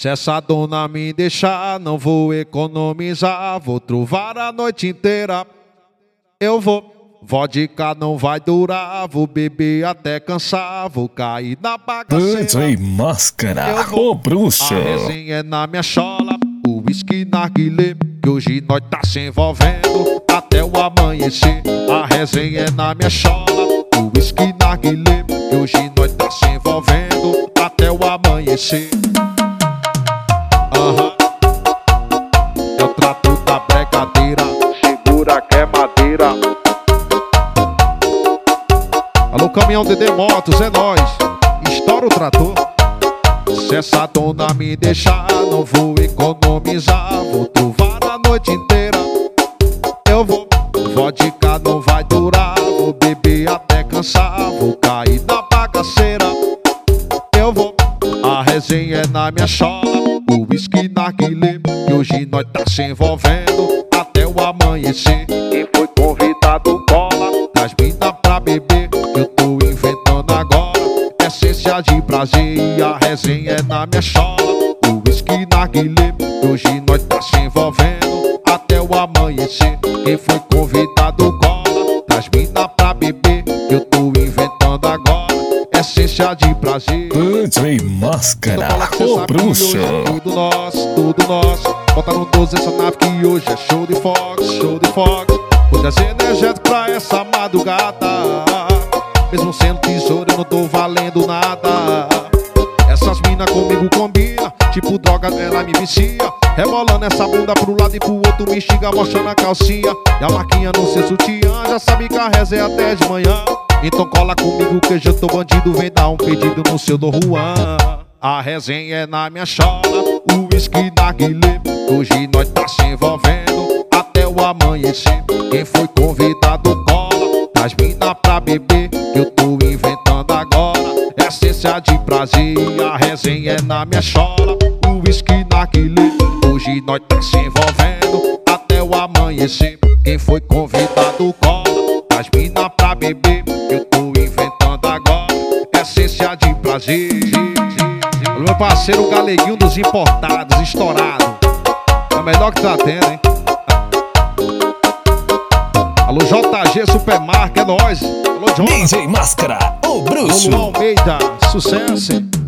Se essa dona me deixar, não vou economizar. Vou trovar a noite inteira. Eu vou. Vodka não vai durar. Vou beber até cansar. Vou cair na bagaceira. DJ Máscara, o bruxo. A resenha é na minha chola. O whisky narguilé, que hoje nós tá se envolvendo até o amanhecer. A resenha é na minha chola. O whisky narguilé, que hoje nós tá se envolvendo até o amanhecer. É o trato da bregadeira. Segura que é madeira. Alô, caminhão DD Motos, é nóis. Estoura o trator. Se essa dona me deixar, não vou economizar. Vou trovar a noite inteira. Eu vou. Vodka não vai durar. Vou beber até cansar. Vou cair na bagaceira. Eu vou. A resenha é na minha chola. O whisky narguilé, que hoje nós tá se envolvendo até o amanhecer. Quem foi convidado cola, traz mina pra beber. Eu tô inventando agora essência de prazer. E a resenha é na minha chola. O whisky narguilé, que hoje nós tá se envolvendo até o amanhecer. Quem foi convidado cola, traz mina pra beber. Eu tô inventando agora essência de prazer. DJ Máscara, o bruxo. Tudo nosso, tudo nosso. Bota no 12 essa nave que hoje é show de fox, show de fox. Vou trazer energético pra essa madrugada. Mesmo sendo tesouro eu não tô valendo nada. Essas mina comigo combina, tipo droga ela me vicia. Rebolando essa bunda pro lado e pro outro me xinga, mostrando a calcinha. E a marquinha no seu sutiã, já sabe que a reza é até de manhã. Então cola comigo que eu tô bandido, vem dar um pedido no seu Dom Juan. A resenha é na minha chola, o whisky narguilé, hoje nós tá se envolvendo até o amanhecer. Quem foi convidado cola, traz mina pra beber. Eu tô inventando agora essência de prazer. A resenha é na minha chola, o whisky narguilé, hoje nós tá se envolvendo até o amanhecer. Quem foi convidado cola, traz mina pra beber. Eu tô inventando agora essência de prazer. O meu parceiro Galeguinho dos importados, estourado. É o melhor que tá tendo, hein? Alô, JG Supermarket, é nóis. Alô, Jonas. DJ Máscara, o bruxo. Alô, Almeida, sucesso, hein?